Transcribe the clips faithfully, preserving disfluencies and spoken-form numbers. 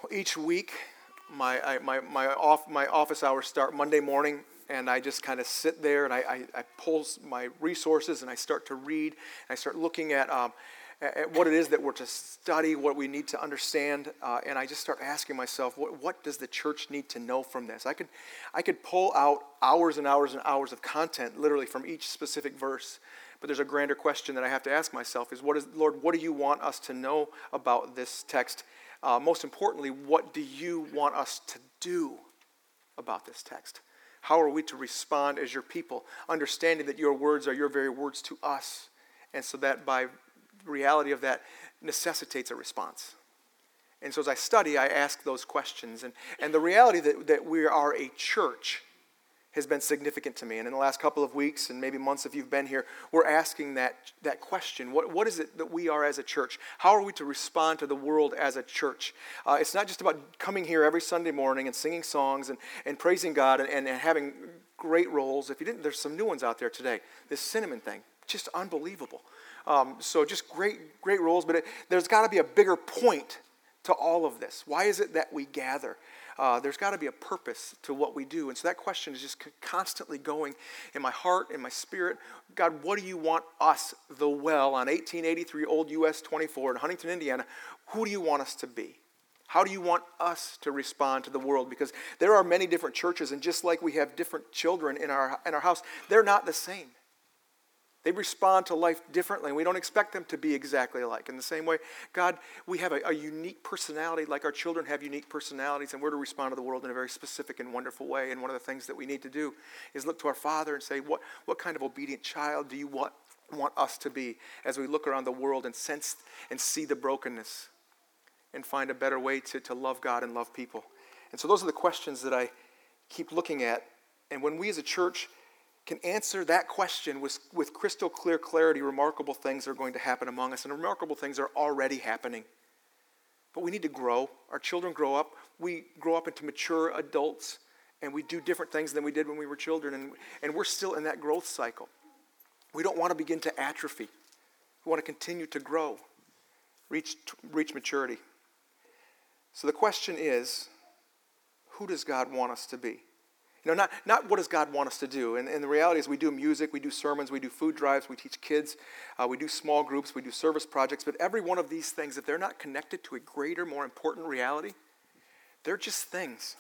Each week, my I, my my off my office hours start Monday morning, and I just kind of sit there and I, I I pull my resources and I start to read. And I start looking at um at what it is that we're to study, what we need to understand, uh, and I just start asking myself, what what does the church need to know from this? I could I could pull out hours and hours and hours of content, literally from each specific verse. But there's a grander question that I have to ask myself: is what is Lord? What do you want us to know about this text? Uh, most importantly, what do you want us to do about this text? How are we to respond as your people, understanding that your words are your very words to us, and so that by reality of that necessitates a response. And so as I study, I ask those questions. And, and the reality that, that we are a church has been significant to me. And in the last couple of weeks, and maybe months if you've been here, we're asking that, that question. What, what is it that we are as a church? How are we to respond to the world as a church? Uh, it's not just about coming here every Sunday morning and singing songs and, and praising God and, and, and having great roles. If you didn't, there's some new ones out there today. This cinnamon thing, just unbelievable. Um, so just great, great roles, but it, there's got to be a bigger point to all of this. Why is it that we gather? Uh, there's got to be a purpose to what we do. And so that question is just constantly going in my heart, in my spirit. God, what do you want us, the well, on eighteen eighty-three Old U S twenty-four in Huntington, Indiana, who do you want us to be? How do you want us to respond to the world? Because there are many different churches, and just like we have different children in our in our house, they're not the same. They respond to life differently, and we don't expect them to be exactly alike. In the same way, God, we have a, a unique personality, like our children have unique personalities, and we're to respond to the world in a very specific and wonderful way. And one of the things that we need to do is look to our Father and say, what, what kind of obedient child do you want, want us to be as we look around the world and sense and see the brokenness and find a better way to, to love God and love people? And so those are the questions that I keep looking at. And when we as a church can answer that question with, with crystal clear clarity, remarkable things are going to happen among us, and remarkable things are already happening. But we need to grow. Our children grow up. We grow up into mature adults, and we do different things than we did when we were children, and, and we're still in that growth cycle. We don't want to begin to atrophy. We want to continue to grow, reach, reach maturity. So the question is, who does God want us to be? You know, not, not what does God want us to do. And, and the reality is we do music, we do sermons, we do food drives, we teach kids, uh, we do small groups, we do service projects. But every one of these things, if they're not connected to a greater, more important reality, they're just things.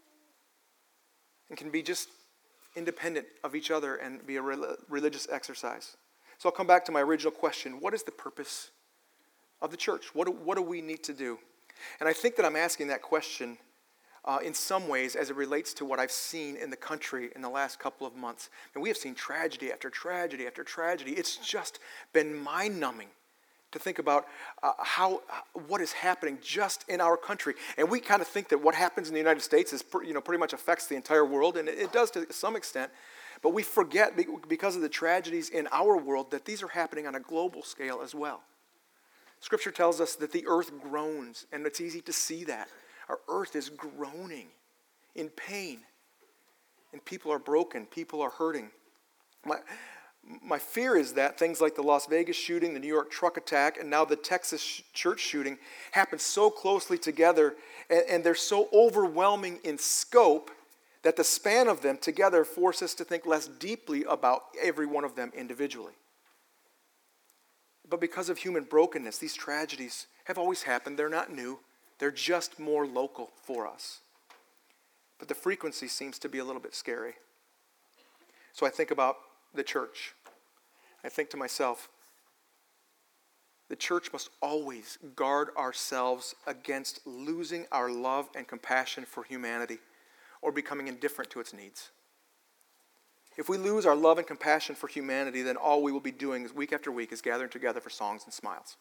And can be just independent of each other and be a re- religious exercise. So I'll come back to my original question. What is the purpose of the church? What do, what do we need to do? And I think that I'm asking that question Uh, in some ways as it relates to what I've seen in the country in the last couple of months. And we have seen tragedy after tragedy after tragedy. It's just been mind-numbing to think about uh, how what is happening just in our country. And we kind of think that what happens in the United States is you know pretty much affects the entire world, and it, it does to some extent. But we forget because of the tragedies in our world that these are happening on a global scale as well. Scripture tells us that the earth groans, and it's easy to see that. Our earth is groaning in pain. And people are broken. People are hurting. My, my fear is that things like the Las Vegas shooting, the New York truck attack, and now the Texas church shooting happen so closely together, and, and they're so overwhelming in scope that the span of them together force us to think less deeply about every one of them individually. But because of human brokenness, these tragedies have always happened. They're not new. They're just more local for us. But the frequency seems to be a little bit scary. So I think about the church. I think to myself, the church must always guard ourselves against losing our love and compassion for humanity or becoming indifferent to its needs. If we lose our love and compassion for humanity, then all we will be doing is week after week is gathering together for songs and smiles.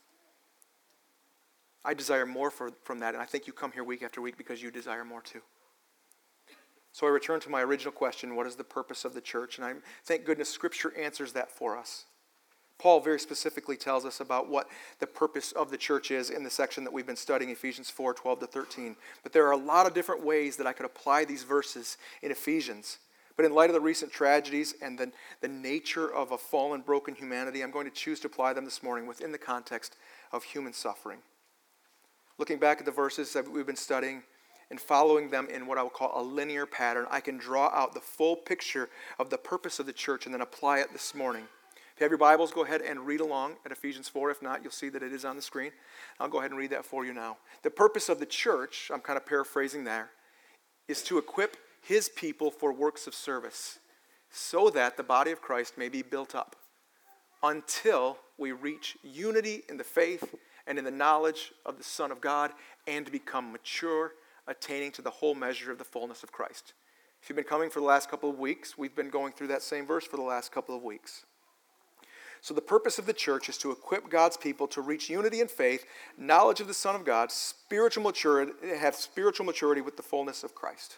I desire more for, from that, and I think you come here week after week because you desire more too. So I return to my original question, what is the purpose of the church? And I thank goodness Scripture answers that for us. Paul very specifically tells us about what the purpose of the church is in the section that we've been studying, Ephesians four, twelve to thirteen. But there are a lot of different ways that I could apply these verses in Ephesians. But in light of the recent tragedies and the, the nature of a fallen, broken humanity, I'm going to choose to apply them this morning within the context of human suffering. looking back at the verses that we've been studying and following them in what I would call a linear pattern, I can draw out the full picture of the purpose of the church and then apply it this morning. If you have your Bibles, go ahead and read along at Ephesians four. If not, you'll see that it is on the screen. I'll go ahead and read that for you now. The purpose of the church, I'm kind of paraphrasing there, is to equip his people for works of service so that the body of Christ may be built up until we reach unity in the faith and in the knowledge of the Son of God and to become mature, attaining to the whole measure of the fullness of Christ. If you've been coming for the last couple of weeks, we've been going through that same verse for the last couple of weeks. So the purpose of the church is to equip God's people to reach unity in faith, knowledge of the Son of God, spiritual maturity, have spiritual maturity with the fullness of Christ.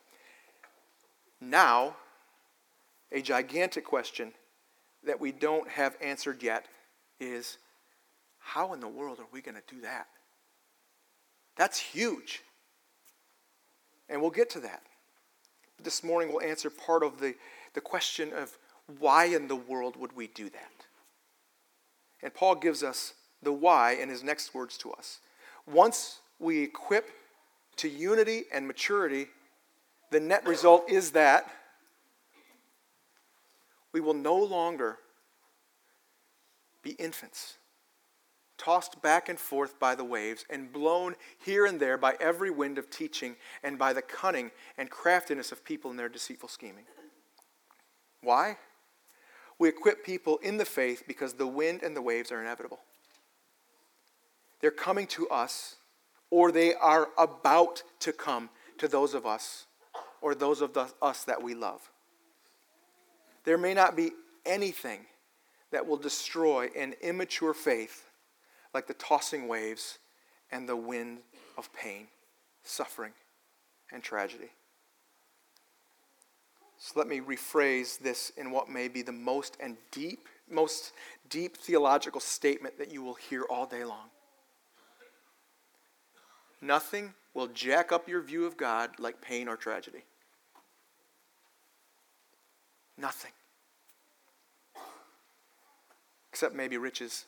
Now, a gigantic question that we don't have answered yet is, how in the world are we going to do that? That's huge. And we'll get to that. But this morning we'll answer part of the, the question of why in the world would we do that? And Paul gives us the why in his next words to us. Once we equip to unity and maturity, the net result is that we will no longer be infants, tossed back and forth by the waves and blown here and there by every wind of teaching and by the cunning and craftiness of people in their deceitful scheming. Why? We equip people in the faith because the wind and the waves are inevitable. They're coming to us, or they are about to come to those of us, or those of the, us that we love. There may not be anything that will destroy an immature faith like the tossing waves and the wind of pain, suffering, and tragedy. So let me rephrase this in what may be the most and deep, most deep theological statement that you will hear all day long. Nothing will jack up your view of God like pain or tragedy. Nothing. Except maybe riches,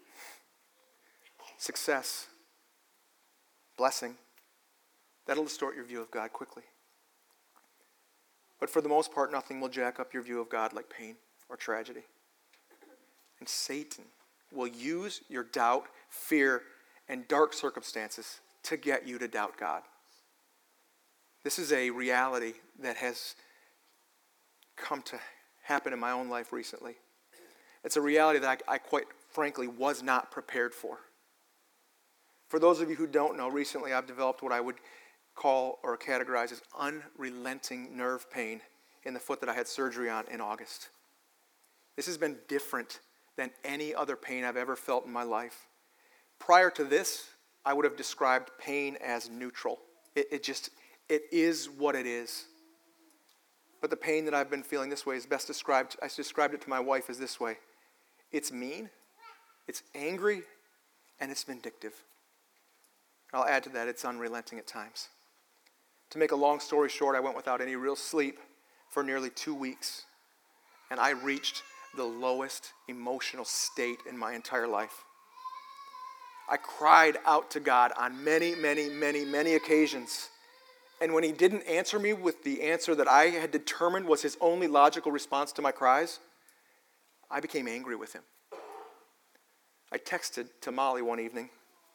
success, blessing. That'll distort your view of God quickly. But for the most part, nothing will jack up your view of God like pain or tragedy. And Satan will use your doubt, fear, and dark circumstances to get you to doubt God. This is a reality that has come to happen in my own life recently. It's a reality that I, I quite frankly was not prepared for. For those of you who don't know, recently I've developed what I would call or categorize as unrelenting nerve pain in the foot that I had surgery on in August. This has been different than any other pain I've ever felt in my life. Prior to this, I would have described pain as neutral. It, it just, it is what it is. But the pain that I've been feeling this way is best described, I described it to my wife as this way. It's mean, it's angry, and it's vindictive. I'll add to that, it's unrelenting at times. To make a long story short, I went without any real sleep for nearly two weeks, and I reached the lowest emotional state in my entire life. I cried out to God on many, many, many, many occasions, and when he didn't answer me with the answer that I had determined was his only logical response to my cries, I became angry with him. I texted to Molly one evening,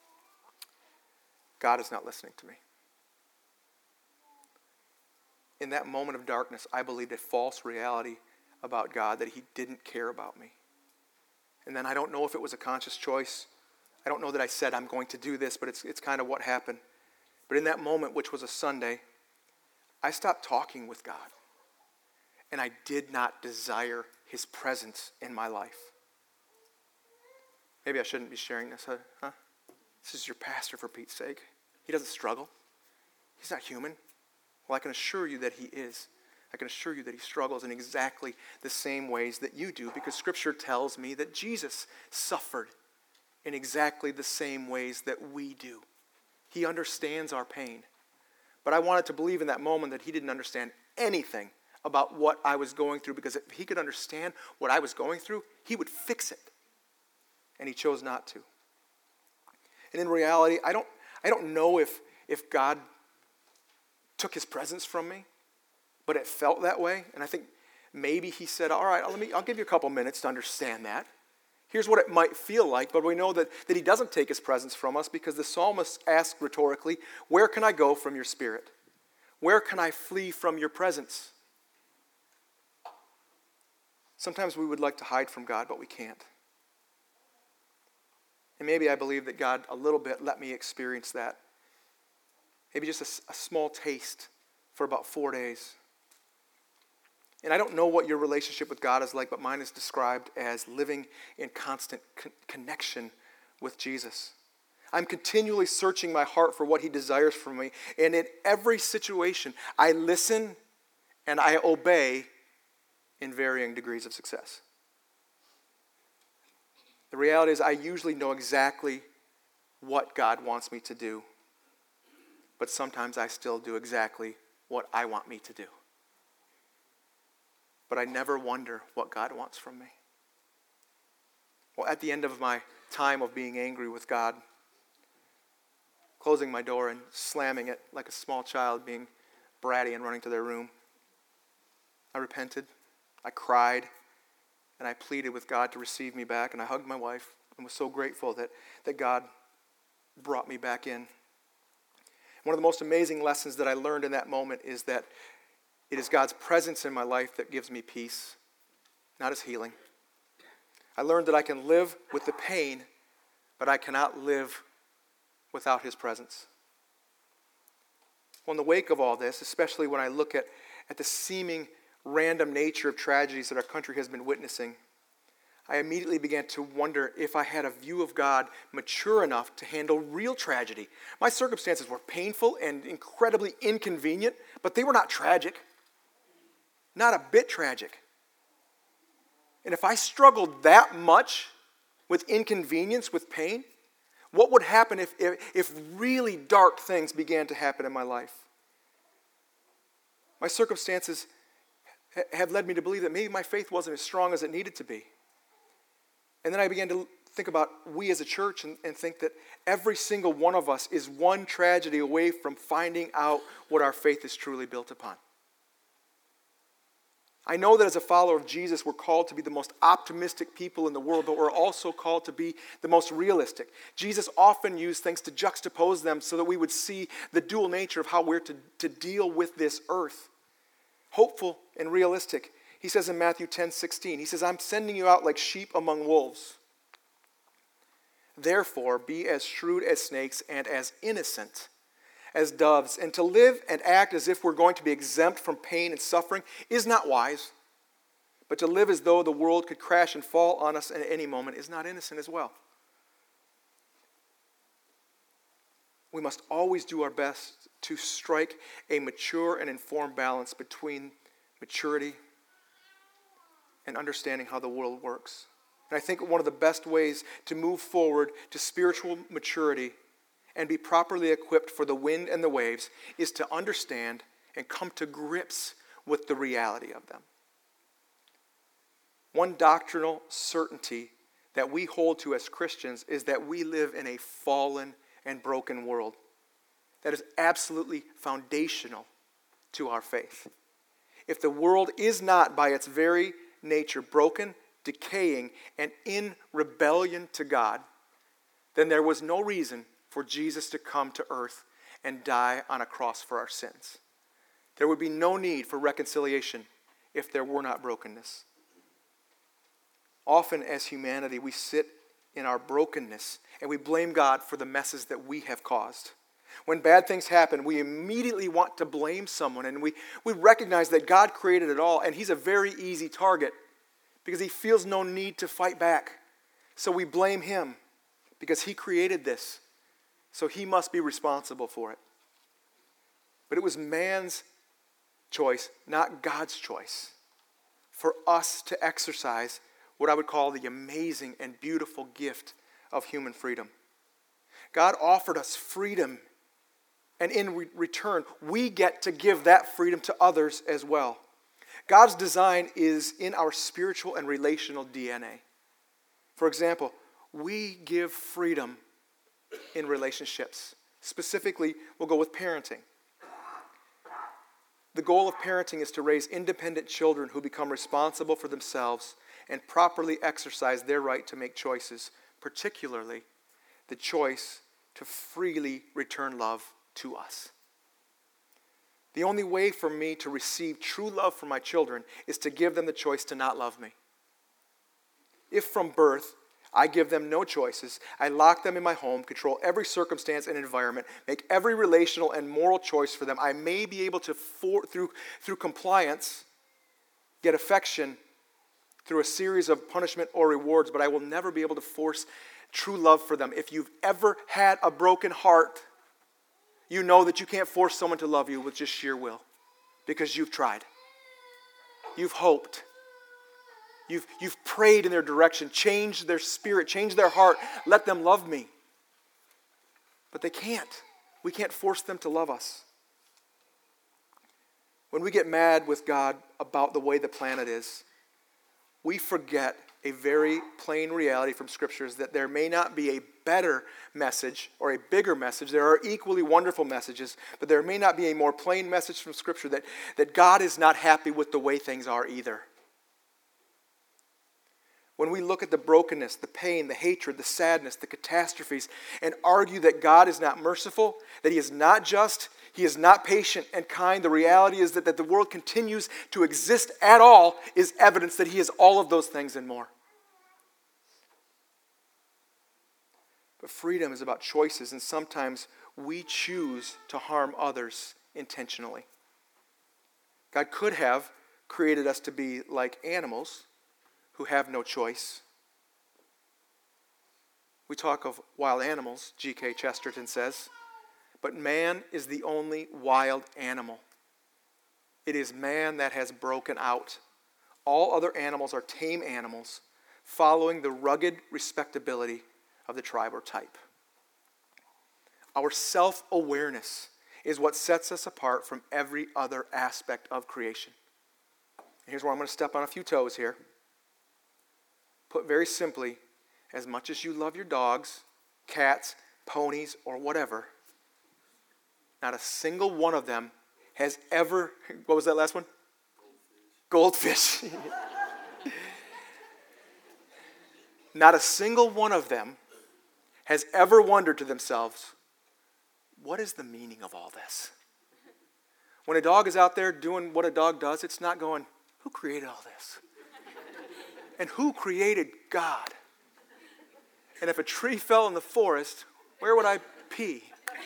God is not listening to me. In that moment of darkness, I believed a false reality about God, that he didn't care about me. And then I don't know if it was a conscious choice. I don't know that I said I'm going to do this, but it's it's kind of what happened. But in that moment, which was a Sunday, I stopped talking with God. And I did not desire his presence in my life. Maybe I shouldn't be sharing this, huh? huh? This is your pastor, for Pete's sake. He doesn't struggle. He's not human. Well, I can assure you that he is. I can assure you that he struggles in exactly the same ways that you do, because Scripture tells me that Jesus suffered in exactly the same ways that we do. He understands our pain. But I wanted to believe in that moment that he didn't understand anything about what I was going through, because if he could understand what I was going through, he would fix it. And he chose not to. And in reality, I don't I don't know if, if God took his presence from me, but it felt that way. And I think maybe he said, all right, let me, I'll give you a couple minutes to understand that. Here's what it might feel like, but we know that, that he doesn't take his presence from us because the psalmist asked rhetorically, where can I go from your spirit? Where can I flee from your presence? Sometimes we would like to hide from God, but we can't. And maybe I believe that God a little bit let me experience that. Maybe just a, a small taste for about four days. And I don't know what your relationship with God is like, but mine is described as living in constant con- connection with Jesus. I'm continually searching my heart for what he desires from me. And in every situation, I listen and I obey in varying degrees of success. The reality is I usually know exactly what God wants me to do, but sometimes I still do exactly what I want me to do. But I never wonder what God wants from me. Well, at the end of my time of being angry with God, closing my door and slamming it like a small child being bratty and running to their room, I repented, I cried, and I pleaded with God to receive me back, and I hugged my wife and was so grateful that, that God brought me back in. One of the most amazing lessons that I learned in that moment is that it is God's presence in my life that gives me peace, not his healing. I learned that I can live with the pain, but I cannot live without his presence. Well, in the wake of all this, especially when I look at, at the seeming random nature of tragedies that our country has been witnessing, I immediately began to wonder if I had a view of God mature enough to handle real tragedy. My circumstances were painful and incredibly inconvenient, but they were not tragic. Not a bit tragic. And if I struggled that much with inconvenience, with pain, what would happen if, if, if really dark things began to happen in my life? My circumstances ha- have led me to believe that maybe my faith wasn't as strong as it needed to be. And then I began to think about we as a church and, and think that every single one of us is one tragedy away from finding out what our faith is truly built upon. I know that as a follower of Jesus, we're called to be the most optimistic people in the world, but we're also called to be the most realistic. Jesus often used things to juxtapose them so that we would see the dual nature of how we're to, to deal with this earth. Hopeful and realistic. He says in Matthew ten sixteen, he says, I'm sending you out like sheep among wolves. Therefore, be as shrewd as snakes and as innocent as doves. And to live and act as if we're going to be exempt from pain and suffering is not wise. But to live as though the world could crash and fall on us at any moment is not innocent as well. We must always do our best to strike a mature and informed balance between maturity and understanding how the world works. And I think one of the best ways to move forward to spiritual maturity and be properly equipped for the wind and the waves is to understand and come to grips with the reality of them. One doctrinal certainty that we hold to as Christians is that we live in a fallen and broken world. That is absolutely foundational to our faith. If the world is not by its very nature broken, decaying, and in rebellion to God, then there was no reason for Jesus to come to earth and die on a cross for our sins. There would be no need for reconciliation if there were not brokenness. Often as humanity, we sit in our brokenness and we blame God for the messes that we have caused. When bad things happen, we immediately want to blame someone, and we, we recognize that God created it all, and he's a very easy target because he feels no need to fight back. So we blame him because he created this. So he must be responsible for it. But it was man's choice, not God's choice, for us to exercise what I would call the amazing and beautiful gift of human freedom. God offered us freedom, and in re- return, we get to give that freedom to others as well. God's design is in our spiritual and relational D N A. For example, we give freedom in relationships. Specifically, we'll go with parenting. The goal of parenting is to raise independent children who become responsible for themselves and properly exercise their right to make choices, particularly the choice to freely return love to us. The only way for me to receive true love from my children is to give them the choice to not love me. If from birth I give them no choices, I lock them in my home, control every circumstance and environment, make every relational and moral choice for them, I may be able to, for, through, through compliance, get affection through a series of punishment or rewards, but I will never be able to force true love for them. If you've ever had a broken heart, you know that you can't force someone to love you with just sheer will, because you've tried. You've hoped. You've, you've prayed in their direction, changed their spirit, changed their heart, let them love me. But they can't. We can't force them to love us. When we get mad with God about the way the planet is, we forget a very plain reality from Scriptures that there may not be a better message or a bigger message. There are equally wonderful messages, but there may not be a more plain message from Scripture that, that God is not happy with the way things are either. When we look at the brokenness, the pain, the hatred, the sadness, the catastrophes, and argue that God is not merciful, that He is not just, He is not patient and kind, the reality is that, that the world continues to exist at all is evidence that He is all of those things and more. But freedom is about choices, and sometimes we choose to harm others intentionally. God could have created us to be like animals who have no choice. We talk of wild animals, G K Chesterton says, but man is the only wild animal. It is man that has broken out. All other animals are tame animals, following the rugged respectability of the tribe or type. Our self-awareness is what sets us apart from every other aspect of creation. And here's where I'm going to step on a few toes here. Put very simply, as much as you love your dogs, cats, ponies, or whatever, not a single one of them has ever, what was that last one? Goldfish. Goldfish. Not a single one of them has ever wondered to themselves, what is the meaning of all this? When a dog is out there doing what a dog does, it's not going, who created all this? And who created God? And if a tree fell in the forest, where would I pee?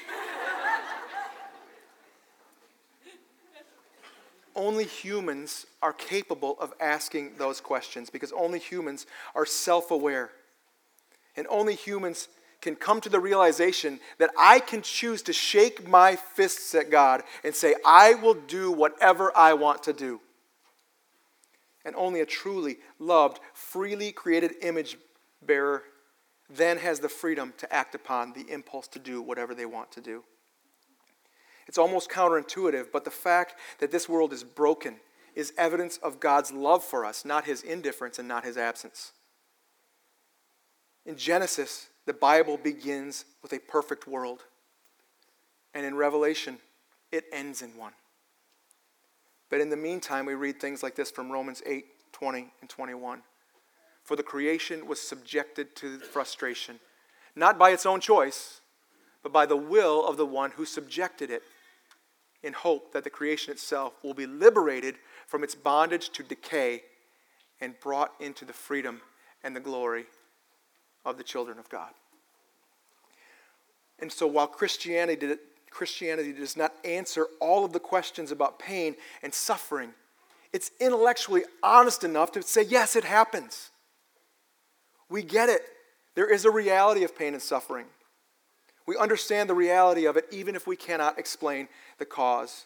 Only humans are capable of asking those questions because only humans are self-aware. And only humans can come to the realization that I can choose to shake my fists at God and say, I will do whatever I want to do. And only a truly loved, freely created image bearer then has the freedom to act upon the impulse to do whatever they want to do. It's almost counterintuitive, but the fact that this world is broken is evidence of God's love for us, not His indifference and not His absence. In Genesis, the Bible begins with a perfect world. And in Revelation, it ends in one. But in the meantime, we read things like this from Romans eight, twenty and twenty-one. For the creation was subjected to frustration, not by its own choice, but by the will of the one who subjected it, in hope that the creation itself will be liberated from its bondage to decay and brought into the freedom and the glory of the children of God. And so while Christianity did, Christianity does not answer all of the questions about pain and suffering, it's intellectually honest enough to say, yes, it happens. We get it. There is a reality of pain and suffering. We understand the reality of it even if we cannot explain the cause.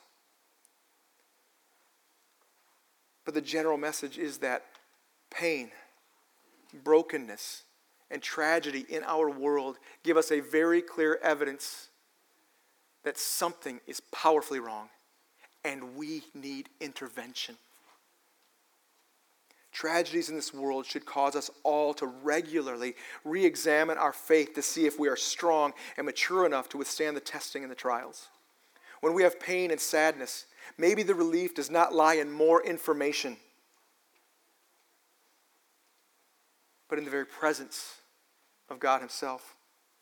But the general message is that pain, brokenness, and tragedy in our world give us a very clear evidence that something is powerfully wrong and we need intervention. Tragedies in this world should cause us all to regularly re-examine our faith to see if we are strong and mature enough to withstand the testing and the trials. When we have pain and sadness, maybe the relief does not lie in more information, but in the very presence of God himself.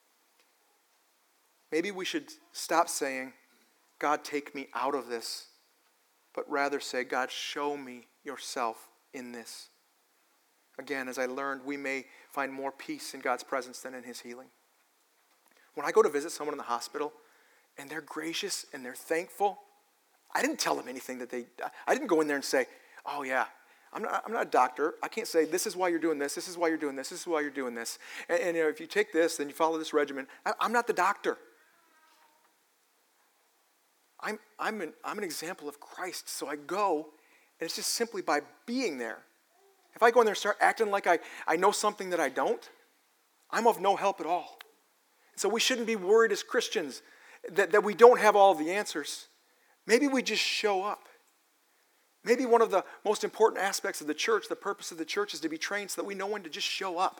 Maybe we should stop saying, God, take me out of this, but rather say, God, show me yourself in this. Again, as I learned, we may find more peace in God's presence than in his healing. When I go to visit someone in the hospital and they're gracious and they're thankful, I didn't tell them anything that they, I didn't go in there and say, oh yeah, I'm not, I'm not a doctor. I can't say, this is why you're doing this, this is why you're doing this, this is why you're doing this. And, and you know, if you take this, then you follow this regimen. I, I'm not the doctor. I'm, I'm, an, I'm an example of Christ, so I go, and it's just simply by being there. If I go in there and start acting like I, I know something that I don't, I'm of no help at all. So we shouldn't be worried as Christians that, that we don't have all the answers. Maybe we just show up. Maybe one of the most important aspects of the church, the purpose of the church, is to be trained so that we know when to just show up.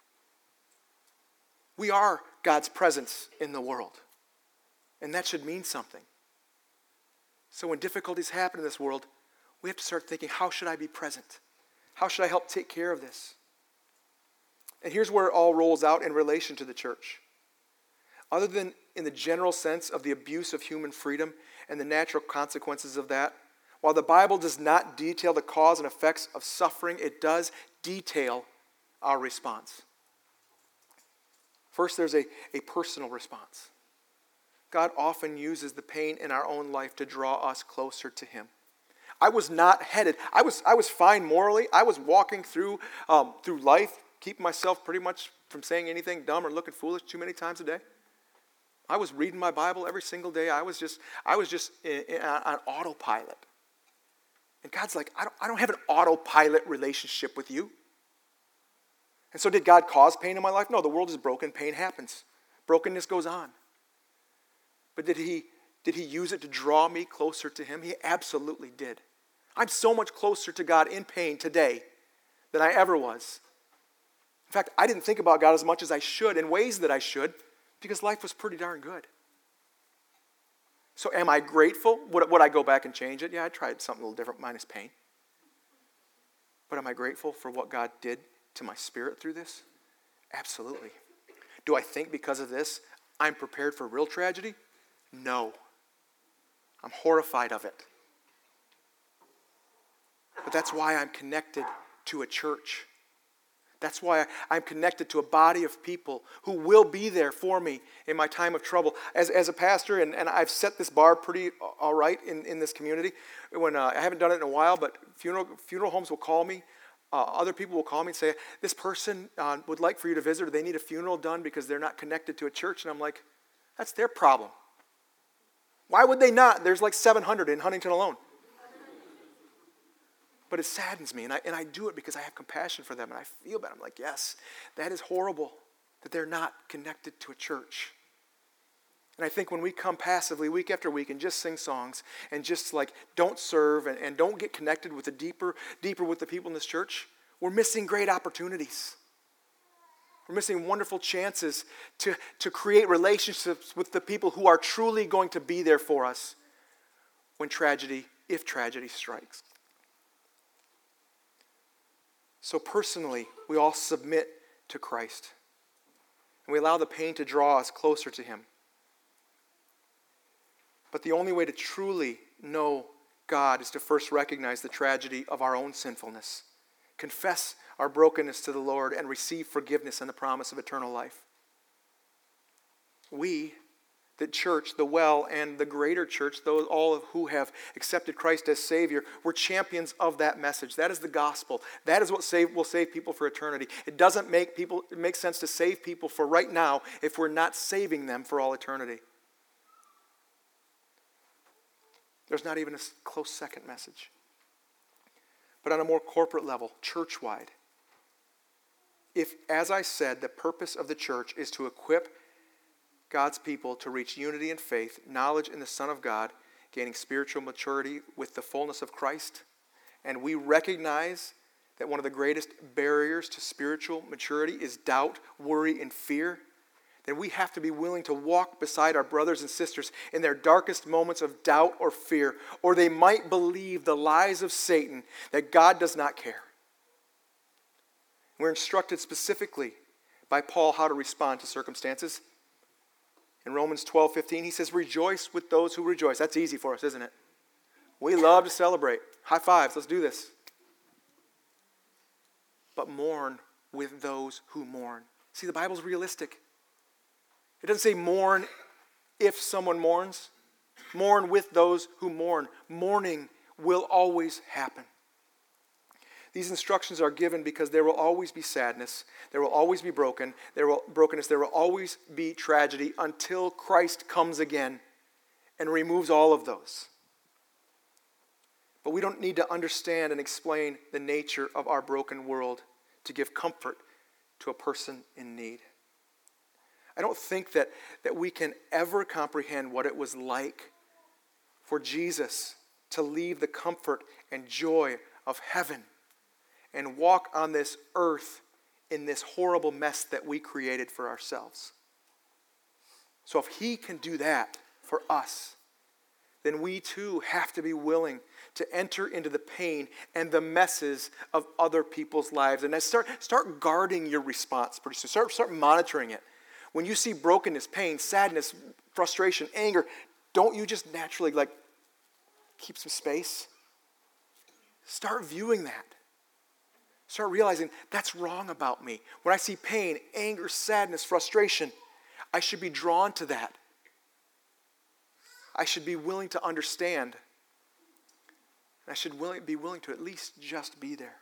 We are God's presence in the world, and that should mean something. So when difficulties happen in this world, we have to start thinking, how should I be present? How should I help take care of this? And here's where it all rolls out in relation to the church. Other than in the general sense of the abuse of human freedom and the natural consequences of that, while the Bible does not detail the cause and effects of suffering, it does detail our response. First, there's a, a personal response. God often uses the pain in our own life to draw us closer to him. I was not headed. I was I was fine morally. I was walking through um, through life, keeping myself pretty much from saying anything dumb or looking foolish too many times a day. I was reading my Bible every single day. I was just I was just in, in, on autopilot. And God's like, I don't I don't have an autopilot relationship with you. And so did God cause pain in my life? No, the world is broken. Pain happens. Brokenness goes on. But did he, did he use it to draw me closer to him? He absolutely did. I'm so much closer to God in pain today than I ever was. In fact, I didn't think about God as much as I should, in ways that I should, because life was pretty darn good. So am I grateful? Would, would I go back and change it? Yeah, I tried something a little different, minus pain. But am I grateful for what God did to my spirit through this? Absolutely. Do I think because of this, I'm prepared for real tragedy? No. I'm horrified of it. But that's why I'm connected to a church. That's why I'm connected to a body of people who will be there for me in my time of trouble. As, as a pastor, and, and I've set this bar pretty all right in, in this community. When uh, I haven't done it in a while, but funeral, funeral homes will call me. Uh, other people will call me and say, this person uh, would like for you to visit, or they need a funeral done because they're not connected to a church. And I'm like, that's their problem. Why would they not? There's like seven hundred in Huntington alone. But it saddens me, and I, and I do it because I have compassion for them, and I feel bad. I'm like, yes, that is horrible that they're not connected to a church. And I think when we come passively week after week and just sing songs and just like don't serve and, and don't get connected with the deeper, deeper with the people in this church, we're missing great opportunities. We're missing wonderful chances to, to create relationships with the people who are truly going to be there for us when tragedy, if tragedy strikes. So personally, we all submit to Christ. And we allow the pain to draw us closer to him. But the only way to truly know God is to first recognize the tragedy of our own sinfulness, confess our brokenness to the Lord, and receive forgiveness and the promise of eternal life. We, the church, the well, and the greater church, those all of who have accepted Christ as Savior, we're champions of that message. That is the gospel. That is what save, will save people for eternity. It doesn't make people, it makes sense to save people for right now if we're not saving them for all eternity. There's not even a close second message. But on a more corporate level, church-wide, if, as I said, the purpose of the church is to equip God's people to reach unity in faith, knowledge in the Son of God, gaining spiritual maturity with the fullness of Christ, and we recognize that one of the greatest barriers to spiritual maturity is doubt, worry, and fear, then we have to be willing to walk beside our brothers and sisters in their darkest moments of doubt or fear, or they might believe the lies of Satan that God does not care. We're instructed specifically by Paul how to respond to circumstances. In Romans twelve fifteen, he says, rejoice with those who rejoice. That's easy for us, isn't it? We love to celebrate. High fives, let's do this. But mourn with those who mourn. See, the Bible's realistic. It doesn't say mourn if someone mourns. Mourn with those who mourn. Mourning will always happen. These instructions are given because there will always be sadness. There will always be broken. There will brokenness. There will always be tragedy until Christ comes again and removes all of those. But we don't need to understand and explain the nature of our broken world to give comfort to a person in need. I don't think that, that we can ever comprehend what it was like for Jesus to leave the comfort and joy of heaven and walk on this earth in this horrible mess that we created for ourselves. So if he can do that for us, then we too have to be willing to enter into the pain and the messes of other people's lives. And start, start guarding your response pretty soon. Start, start monitoring it. When you see brokenness, pain, sadness, frustration, anger, don't you just naturally like keep some space? Start viewing that. Start realizing that's wrong about me. When I see pain, anger, sadness, frustration, I should be drawn to that. I should be willing to understand. I should willing, be willing to at least just be there.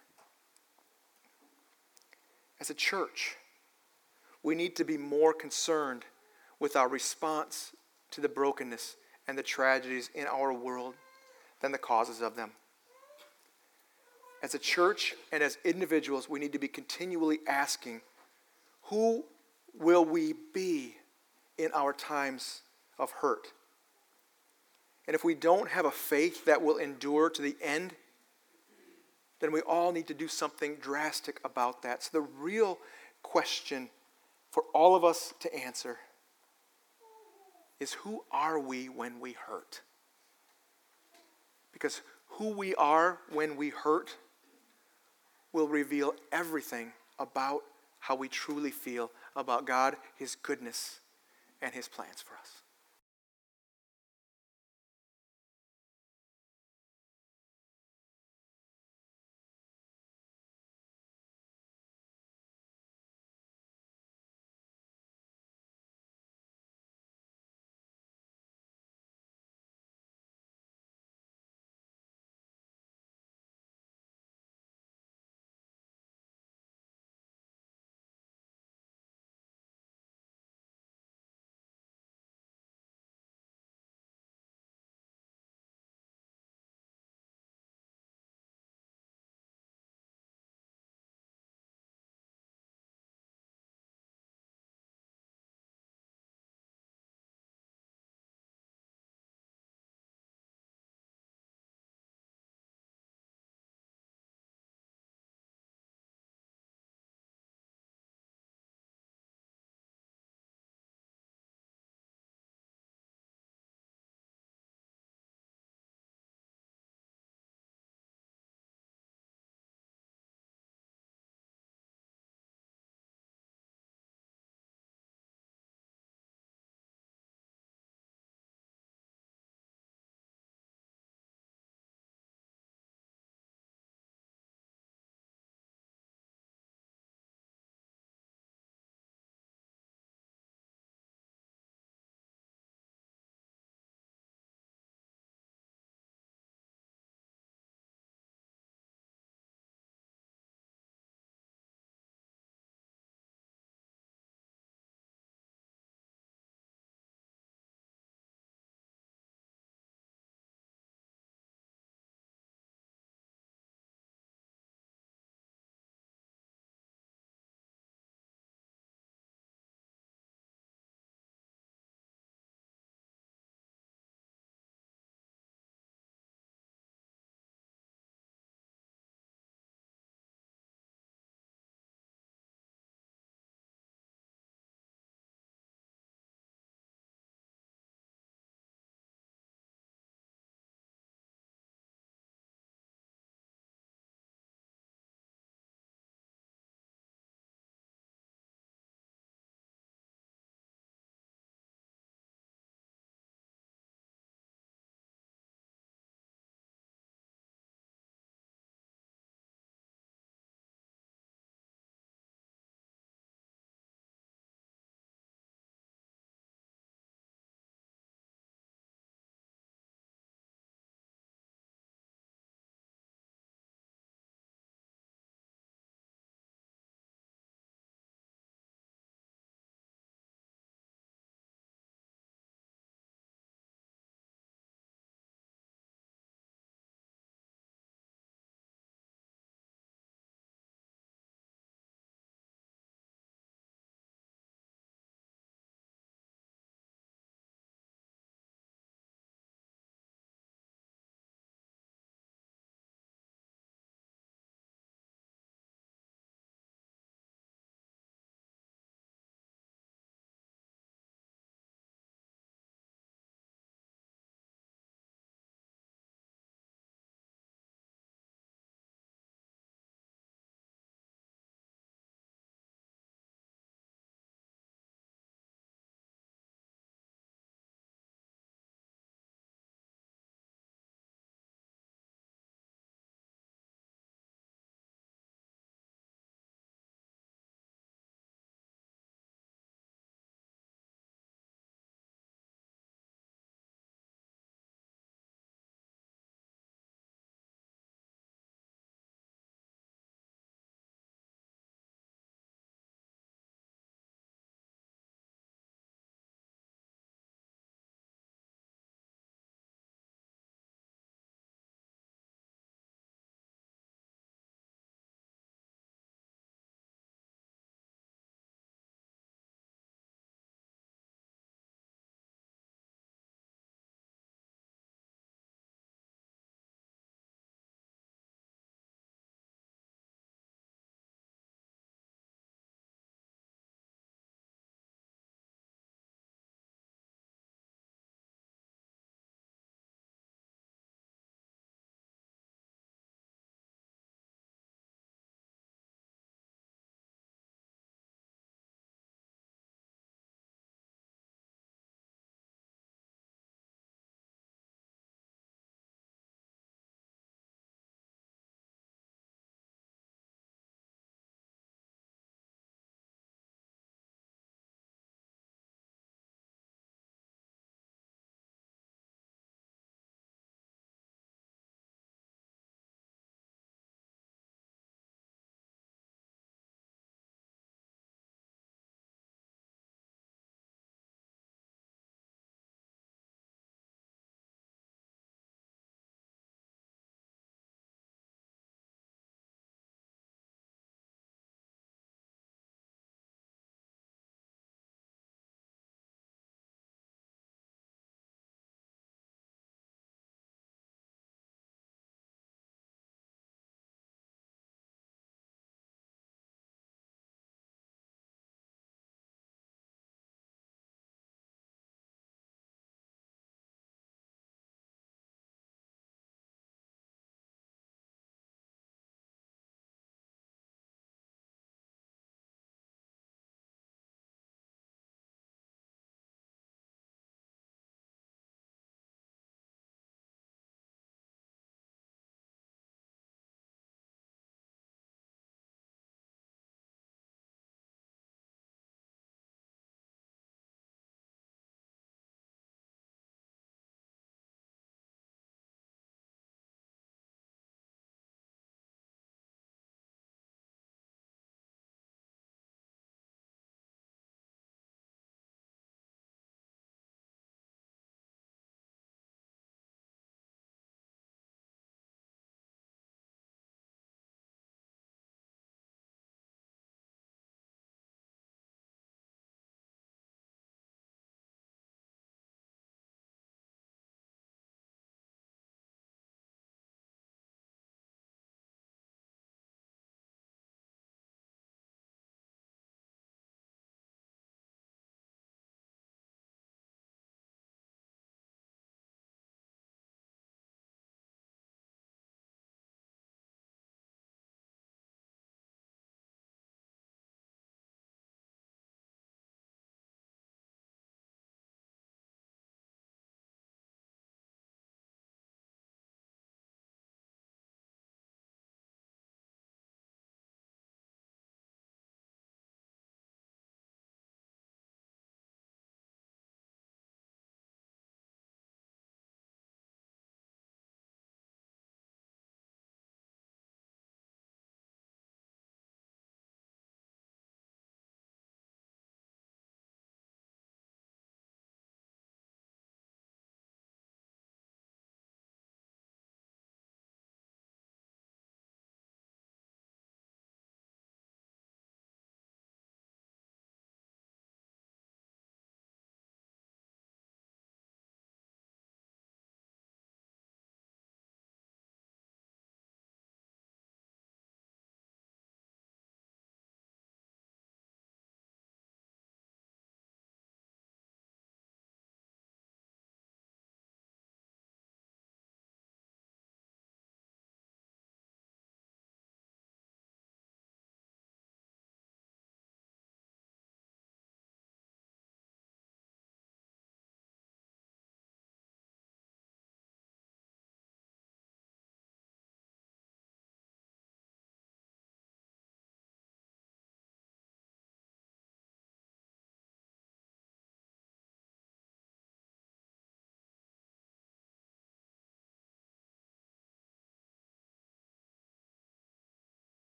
As a church, we need to be more concerned with our response to the brokenness and the tragedies in our world than the causes of them. As a church and as individuals, we need to be continually asking, who will we be in our times of hurt? And if we don't have a faith that will endure to the end, then we all need to do something drastic about that. So the real question for all of us to answer is, who are we when we hurt? Because who we are when we hurt will reveal everything about how we truly feel about God, his goodness, and his plans for us.